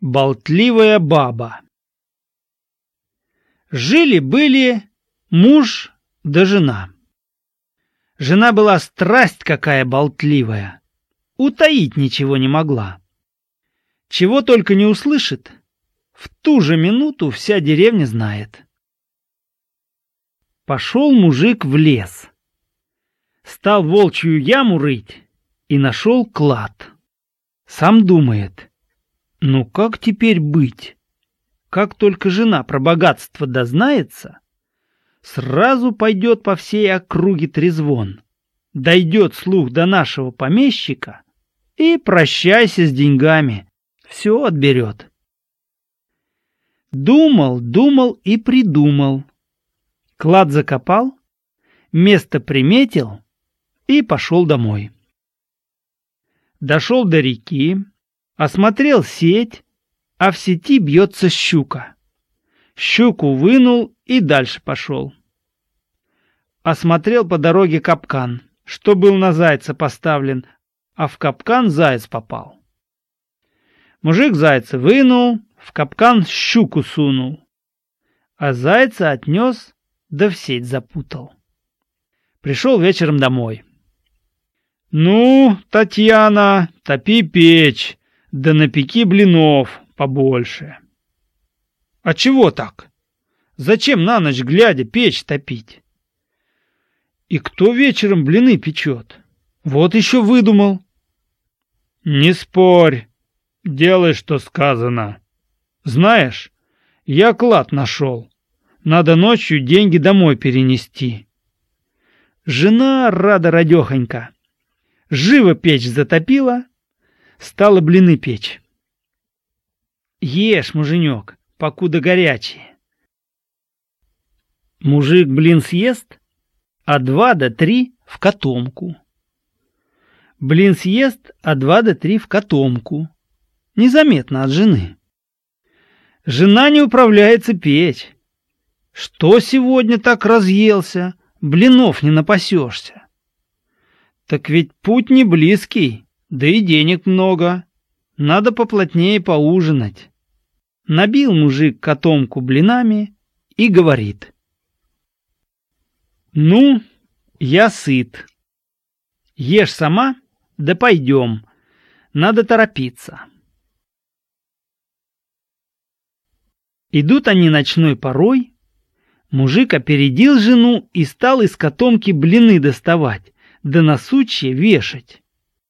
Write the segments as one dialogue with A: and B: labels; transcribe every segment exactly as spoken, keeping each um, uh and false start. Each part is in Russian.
A: Болтливая баба. Жили-были муж да жена. Жена была страсть какая болтливая, утаить ничего не могла. Чего только не услышит, в ту же минуту вся деревня знает. Пошел мужик в лес, стал волчью яму рыть и нашел клад. Сам думает: ну как теперь быть? Как только жена про богатство дознается, сразу пойдет по всей округе трезвон. Дойдет слух до нашего помещика, и прощайся с деньгами, все отберет. Думал, думал и придумал. Клад закопал, место приметил и пошел домой. Дошел до реки, осмотрел сеть, а в сети бьется щука. Щуку вынул и дальше пошел. Осмотрел по дороге капкан, что был на зайца поставлен, а в капкан заяц попал. Мужик зайца вынул, в капкан щуку сунул, а зайца отнес, да в сеть запутал. Пришел вечером домой. «Ну, Татьяна, топи печь, да напеки блинов побольше». «А чего так? Зачем на ночь глядя печь топить? И кто вечером блины печет? Вот еще выдумал». «Не спорь, делай, что сказано. Знаешь, я клад нашел. Надо ночью деньги домой перенести». Жена рада-радехонька. Живо печь затопила, стала блины печь. «Ешь, муженек, покуда горячие». Мужик блин съест, а два до три в котомку. Блин съест, а два до три в котомку. Незаметно от жены. Жена не управляется печь. Что сегодня так разъелся, блинов не напасешься? Так ведь путь не близкий, да и денег много. Надо поплотнее поужинать. Набил мужик котомку блинами и говорит: «Ну, я сыт. Ешь сама, да пойдем. Надо торопиться». Идут они ночной порой. Мужик опередил жену и стал из котомки блины доставать, да на сучья вешать.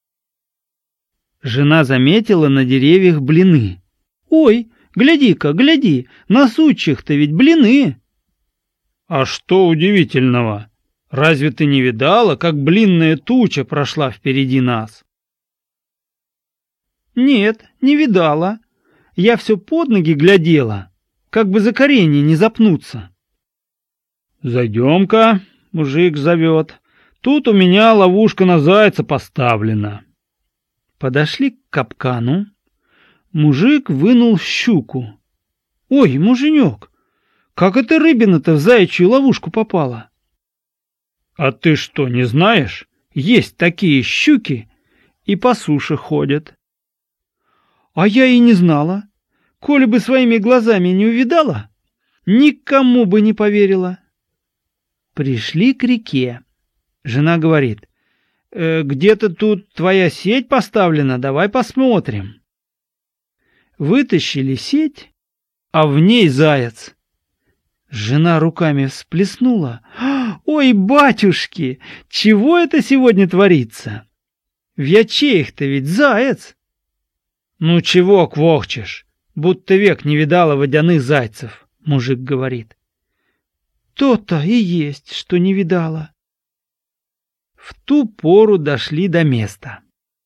A: Жена заметила на деревьях блины. «Ой, гляди-ка, гляди, на сучьях-то ведь блины». «А что удивительного? Разве ты не видала, как блинная туча прошла впереди нас?» «Нет, не видала. Я все под ноги глядела, как бы за коренья не запнуться». «Зайдем-ка», — мужик зовет, — «тут у меня ловушка на зайца поставлена». Подошли к капкану. Мужик вынул щуку. «Ой, муженек, как эта рыбина-то в заячью ловушку попала?» «А ты что, не знаешь? Есть такие щуки и по суше ходят». «А я и не знала. Коли бы своими глазами не увидала, никому бы не поверила». Пришли к реке. Жена говорит: э, «Где-то тут твоя сеть поставлена, давай посмотрим». Вытащили сеть, а в ней заяц. Жена руками всплеснула. «Ой, батюшки, чего это сегодня творится? В ячеях-то ведь заяц». «Ну чего квохчешь, будто век не видала водяных зайцев», — мужик говорит. «То-то и есть, что не видала». В ту пору дошли до места.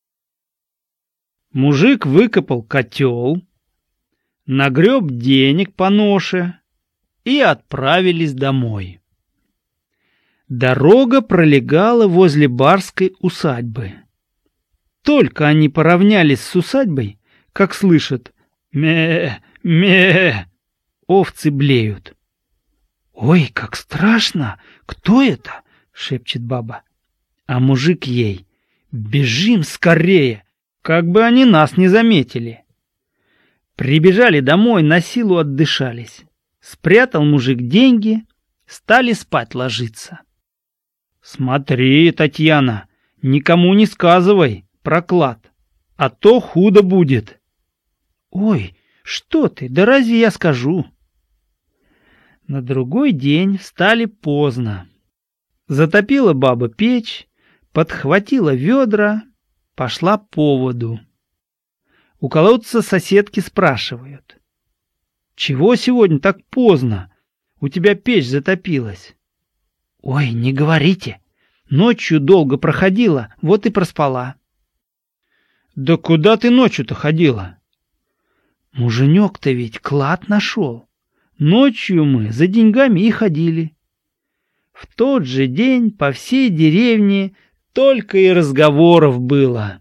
A: Мужик выкопал котел, нагреб денег по ноше и отправились домой. Дорога пролегала возле барской усадьбы. Только они поравнялись с усадьбой, как слышат: «Ме, ме!» Овцы блеют. «Ой, как страшно! Кто это?» — шепчет баба. А мужик ей: «Бежим скорее, как бы они нас не заметили». Прибежали домой, на силу отдышались. Спрятал мужик деньги, стали спать ложиться. Смотри, Татьяна, никому не сказывай про клад, а то худо будет. Ой, что ты, да разве я скажу? На другой день встали поздно. Затопила баба печь, подхватила ведра, пошла по воду. У колодца соседки спрашивают: «Чего сегодня так поздно? У тебя печь затопилась». «Ой, не говорите, ночью долго проходила, вот и проспала». «Да куда ты ночью-то ходила?» «Муженек-то ведь клад нашел. Ночью мы за деньгами и ходили». В тот же день по всей деревне только и разговоров было.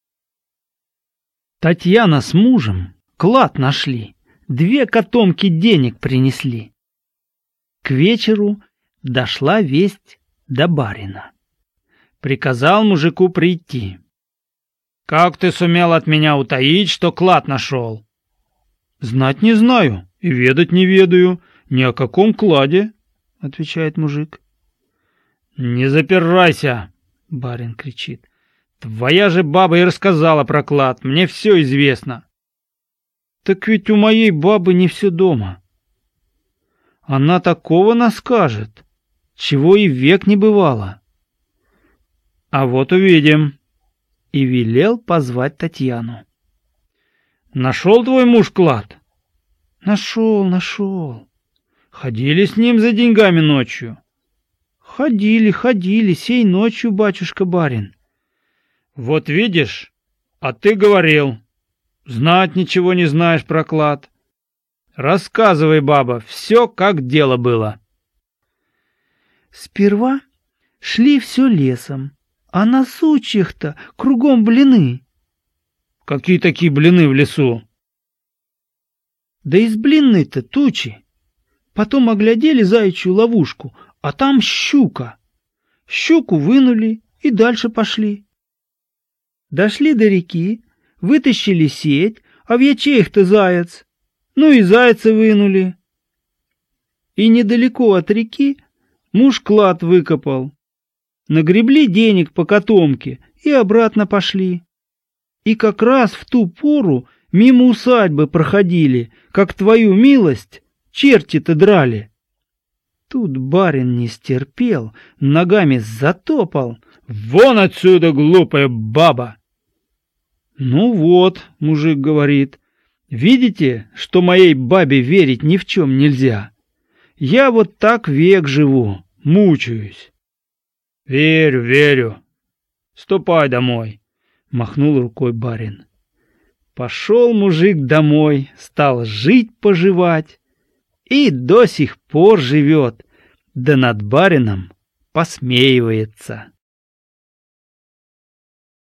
A: Татьяна с мужем клад нашли, две котомки денег принесли. К вечеру дошла весть до барина. Приказал мужику прийти. «Как ты сумел от меня утаить, что клад нашел?» «Знать не знаю и ведать не ведаю, ни о каком кладе», — отвечает мужик. «Не запирайся!» — барин кричит. «Твоя же баба и рассказала про клад, мне все известно». «Так ведь у моей бабы не все дома. Она такого наскажет, чего и век не бывало». «А вот увидим». И велел позвать Татьяну. «Нашел твой муж клад?» «Нашел, нашел». «Ходили с ним за деньгами ночью?» «Ходили, ходили, сей ночью, батюшка-барин». «Вот видишь, а ты говорил, знать ничего не знаешь про клад. Рассказывай, баба, все, как дело было».
B: Сперва шли все лесом, а на сучьях-то кругом блины.
A: «Какие такие блины в лесу?»
B: Да из блины-то тучи. Потом оглядели заячью ловушку, а там щука. Щуку вынули и дальше пошли. Дошли до реки, вытащили сеть, а в ячеях-то заяц. Ну и зайца вынули. И недалеко от реки муж клад выкопал. Нагребли денег по котомке и обратно пошли. И как раз в ту пору мимо усадьбы проходили, как твою милость черти-то драли. Тут барин не стерпел, ногами затопал.
A: «Вон отсюда, глупая баба!»
B: «Ну вот», — мужик говорит, — «видите, что моей бабе верить ни в чем нельзя? Я вот так век живу, мучаюсь».
A: «Верю, верю. Ступай домой», — махнул рукой барин.
B: Пошел мужик домой, стал жить-поживать и до сих пор живет, да над барином посмеивается.